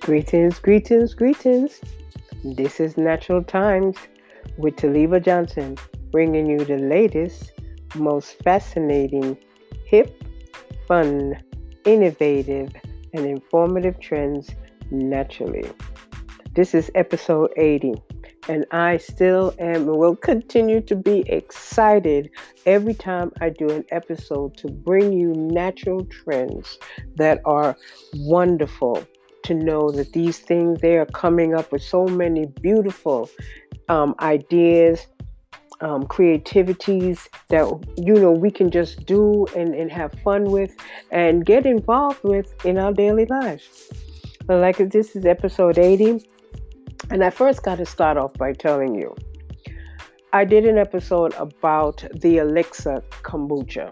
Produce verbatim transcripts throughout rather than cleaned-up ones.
Greetings, greetings, greetings. This is Natural Times with Taliba Johnson, bringing you the latest, most fascinating, hip, fun, innovative, and informative trends naturally. This is episode eighty, and I still am and will continue to be excited every time I do an episode to bring you natural trends that are wonderful. To know that these things, they are coming up with so many beautiful um, ideas, um, creativities that, you know, we can just do and, and have fun with and get involved with in our daily lives. But like this is episode eighty, and I first got to start off by telling you, I did an episode about the Elixir kombucha.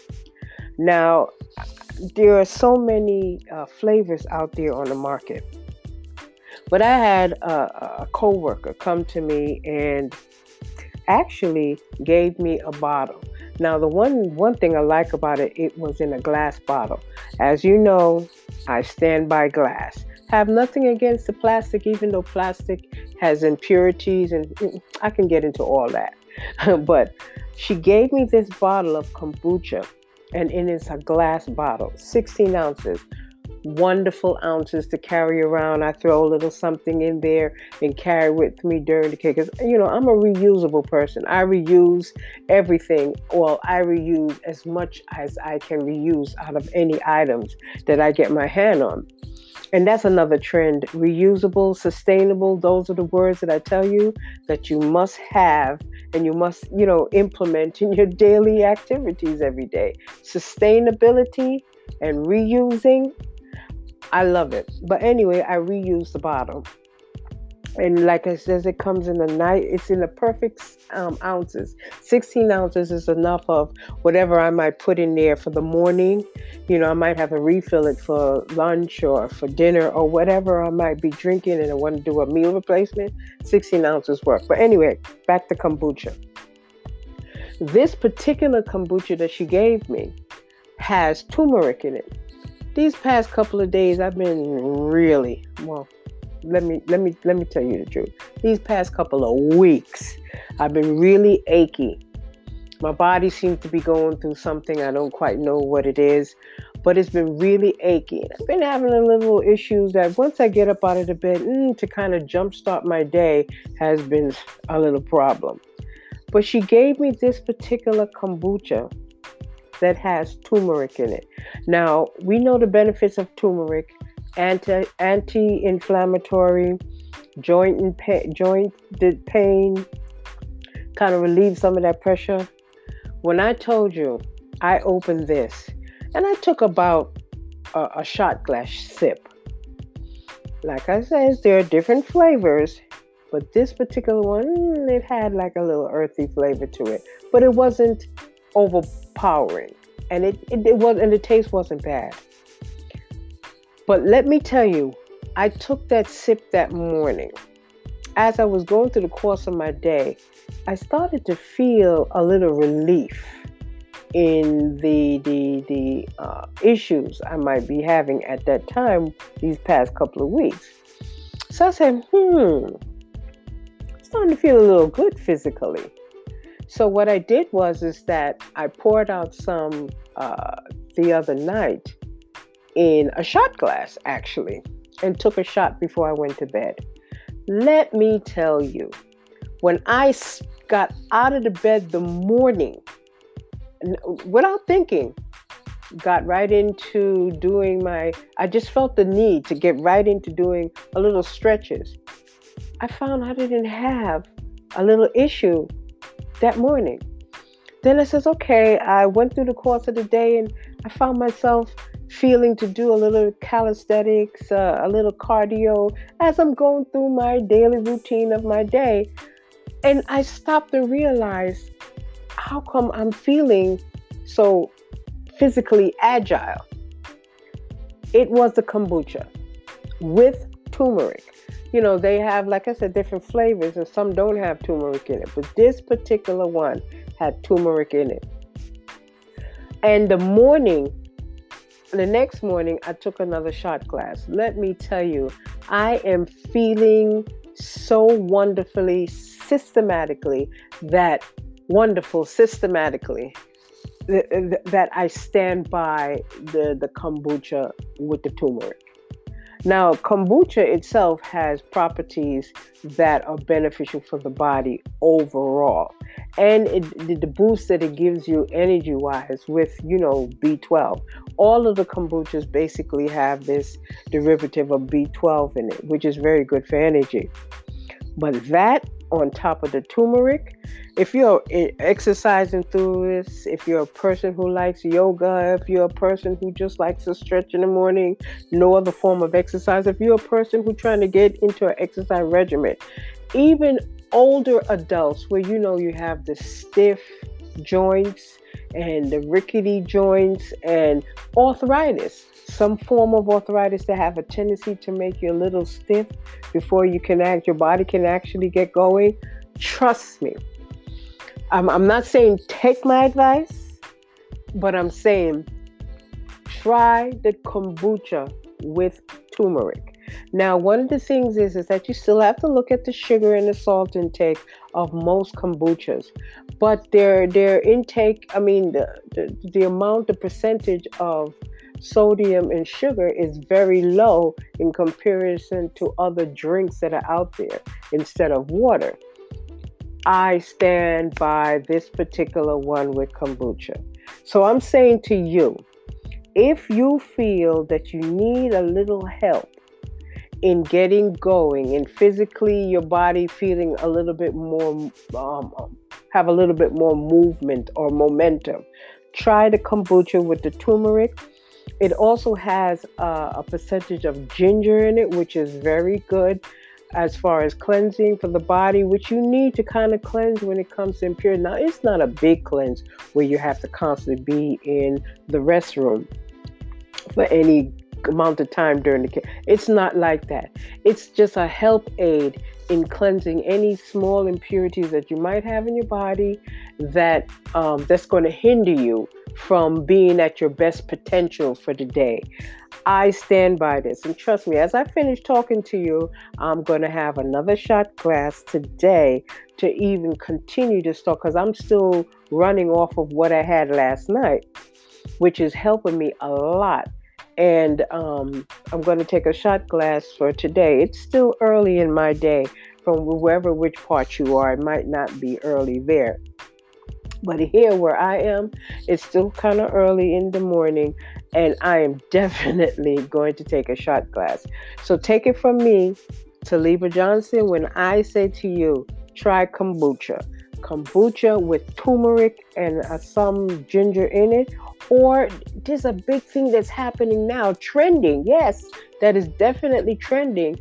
Now, there are so many uh, flavors out there on the market. But I had a, a coworker come to me and actually gave me a bottle. Now, the one one thing I like about it, it was in a glass bottle. As you know, I stand by glass. Have nothing against the plastic, even though plastic has impurities, and I can get into all that. But she gave me this bottle of kombucha. And it is a glass bottle, sixteen ounces, wonderful ounces to carry around. I throw a little something in there and carry with me during the day. Because, you know, I'm a reusable person. I reuse everything. Well, I reuse as much as I can reuse out of any items that I get my hand on. And that's another trend. Reusable, sustainable. Those are the words that I tell you that you must have and you must, you know, implement in your daily activities every day. Sustainability and reusing. I love it. But anyway, I reuse the bottle. And like I said, it comes in the night. It's in the perfect um, ounces. sixteen ounces is enough of whatever I might put in there for the morning. You know, I might have to refill it for lunch or for dinner or whatever I might be drinking and I want to do a meal replacement. sixteen ounces work. But anyway, back to kombucha. This particular kombucha that she gave me has turmeric in it. These past couple of days, I've been really, well, Let me let me let me tell you the truth. These past couple of weeks, I've been really achy. My body seems to be going through something. I don't quite know what it is, but it's been really achy. I've been having a little issues that once I get up out of the bed mm, to kind of jumpstart my day has been a little problem. But she gave me this particular kombucha that has turmeric in it. Now, we know the benefits of turmeric. Anti anti-inflammatory, joint and pain, joint pain, kind of relieve some of that pressure. When I told you, I opened this and I took about a, a shot glass sip. Like I said, there are different flavors, but this particular one, it had like a little earthy flavor to it, but it wasn't overpowering, and it it, it was, and the taste wasn't bad. But let me tell you, I took that sip that morning. As I was going through the course of my day, I started to feel a little relief in the the the uh, issues I might be having at that time these past couple of weeks. So I said, hmm, I'm starting to feel a little good physically. So what I did was is that I poured out some uh, the other night in a shot glass, actually, and took a shot before I went to bed. Let me tell you, when I got out of the bed the morning, without thinking, got right into doing my, I just felt the need to get right into doing a little stretches. I found I didn't have a little issue that morning. Then I says, okay, I went through the course of the day and I found myself feeling to do a little calisthenics, uh, a little cardio as I'm going through my daily routine of my day. And I stopped to realize, how come I'm feeling so physically agile? It was the kombucha with turmeric. You know, they have, like I said, different flavors, and some don't have turmeric in it. But this particular one had turmeric in it. And the morning The next morning, I took another shot glass. Let me tell you, I am feeling so wonderfully, systematically, that wonderful, systematically, th- th- that I stand by the, the kombucha with the turmeric. Now, kombucha itself has properties that are beneficial for the body overall. And it, the, the boost that it gives you energy wise with, you know, B twelve. All of the kombuchas basically have this derivative of B twelve in it, which is very good for energy. But that on top of the turmeric, if you're exercising through this, if you're a person who likes yoga, if you're a person who just likes to stretch in the morning, no other form of exercise, if you're a person who's trying to get into an exercise regimen, even older adults where you know you have the stiff joints and the rickety joints and arthritis, some form of arthritis that have a tendency to make you a little stiff before you can act, your body can actually get going. Trust me. I'm, I'm not saying take my advice, but I'm saying try the kombucha with turmeric. Now, one of the things is, is that you still have to look at the sugar and the salt intake of most kombuchas. But their their intake, I mean, the, the, the amount, the percentage of sodium and sugar is very low in comparison to other drinks that are out there instead of water. I stand by this particular one with kombucha. So I'm saying to you, if you feel that you need a little help in getting going and physically your body feeling a little bit more, um, have a little bit more movement or momentum, try the kombucha with the turmeric. It also has uh, a percentage of ginger in it, which is very good as far as cleansing for the body, which you need to kind of cleanse when it comes to impurity. Now, it's not a big cleanse where you have to constantly be in the restroom for any amount of time during the care. It's not like that. It's just a help aid in cleansing any small impurities that you might have in your body that um, that's going to hinder you from being at your best potential for the day. I stand by this. And trust me, as I finish talking to you, I'm going to have another shot glass today to even continue this talk because I'm still running off of what I had last night, which is helping me a lot. And um, I'm going to take a shot glass for today. It's still early in my day from wherever which part you are. It might not be early there. But here where I am, it's still kind of early in the morning, and I am definitely going to take a shot glass. So take it from me, Taliba Johnson, when I say to you, try kombucha. Kombucha with turmeric and uh, some ginger in it. Or there's a big thing that's happening now, trending. Yes, that is definitely trending,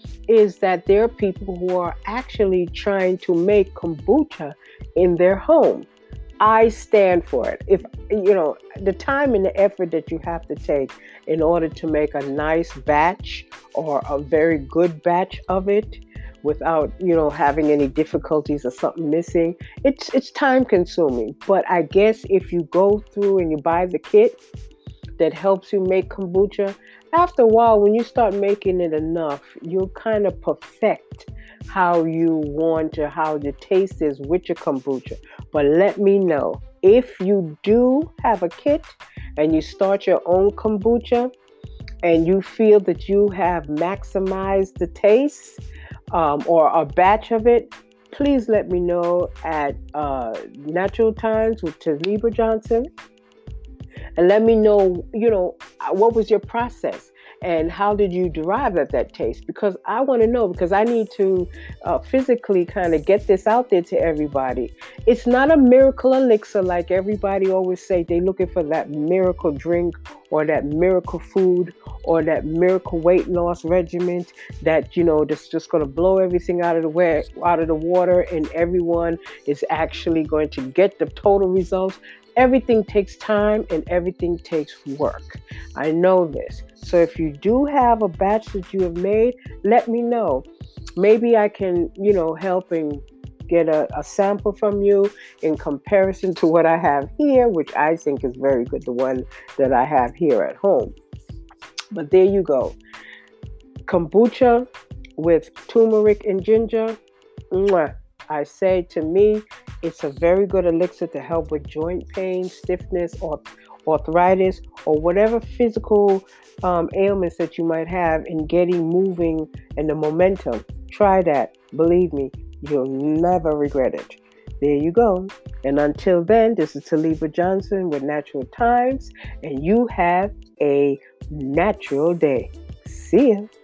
is that there are people who are actually trying to make kombucha in their home. I stand for it. If, you know, the time and the effort that you have to take in order to make a nice batch or a very good batch of it without, you know, having any difficulties or something missing, it's it's time consuming. But I guess if you go through and you buy the kit that helps you make kombucha, after a while, when you start making it enough, you'll kind of perfect how you want to, how the taste is with your kombucha. But let me know if you do have a kit and you start your own kombucha and you feel that you have maximized the taste um, or a batch of it, please let me know at uh, Natural Times with Taliba Johnson. And let me know, you know, what was your process and how did you derive at that taste? Because I want to know, because I need to uh, physically kind of get this out there to everybody. It's not a miracle elixir like everybody always say. They're looking for that miracle drink or that miracle food or that miracle weight loss regimen that, you know, that's just going to blow everything out of the way, out of the water, and everyone is actually going to get the total results. Everything takes time and everything takes work. I know this. So if you do have a batch that you have made, let me know. Maybe I can, you know, help and get a, a sample from you in comparison to what I have here, which I think is very good, the one that I have here at home. But there you go. Kombucha with turmeric and ginger. Mwah. I say, to me, it's a very good elixir to help with joint pain, stiffness, or arthritis, or whatever physical um, ailments that you might have in getting moving and the momentum. Try that. Believe me, you'll never regret it. There you go. And until then, this is Taliba Johnson with Natural Times, and you have a natural day. See ya.